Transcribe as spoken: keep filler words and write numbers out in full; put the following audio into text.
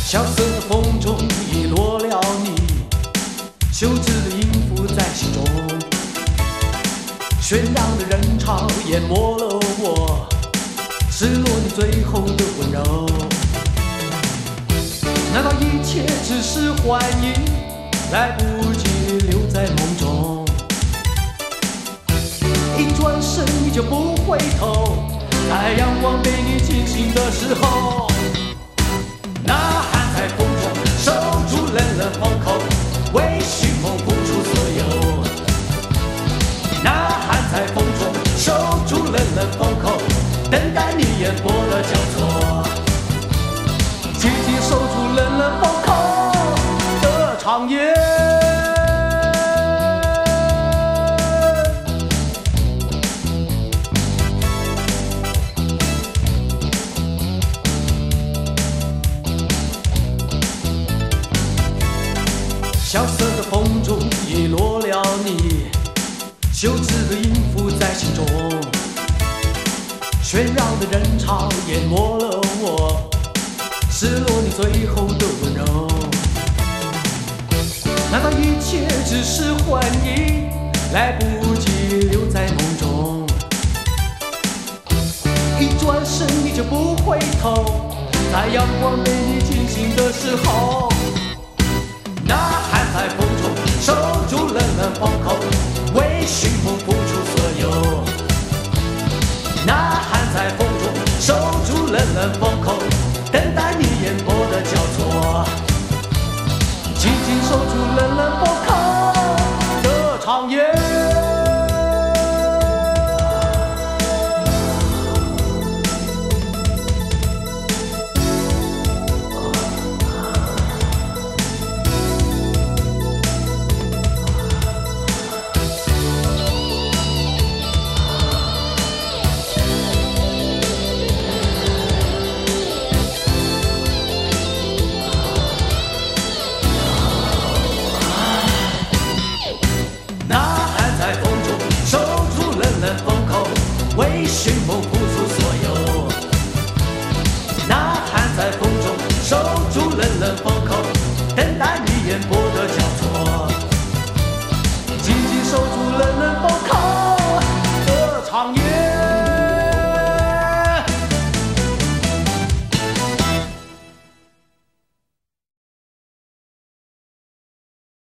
萧瑟的风中遗落了你，羞耻的音符在心中，喧嚷的人潮淹没了我，失落你最后的温柔。难道一切只是幻影，来不及留在梦中？一转身你就不回头，在阳光被你惊醒的时候，呐喊在风中，守住冷冷风口，为寻梦付出所有。呐喊在风中，守住冷冷风口，等待你眼波的交错，紧紧守住冷冷风口的长夜。萧瑟的风中遗落了你，羞耻的音符在心中，喧嚷的人潮淹没了我，失落你最后的温柔。难道一切只是幻影，来不及留在梦中？一转身你就不回头，在阳光被你惊醒的时候，呐喊在风中，守住冷冷风口，为寻梦付出所有。呐喊在风中，守住冷冷风口，等待你眼波的交错，紧紧守住冷冷风口的长夜。为寻梦付出所有，呐喊在风中，守住冷冷风口，等待你眼波的交错，紧紧守住冷冷风口的长夜。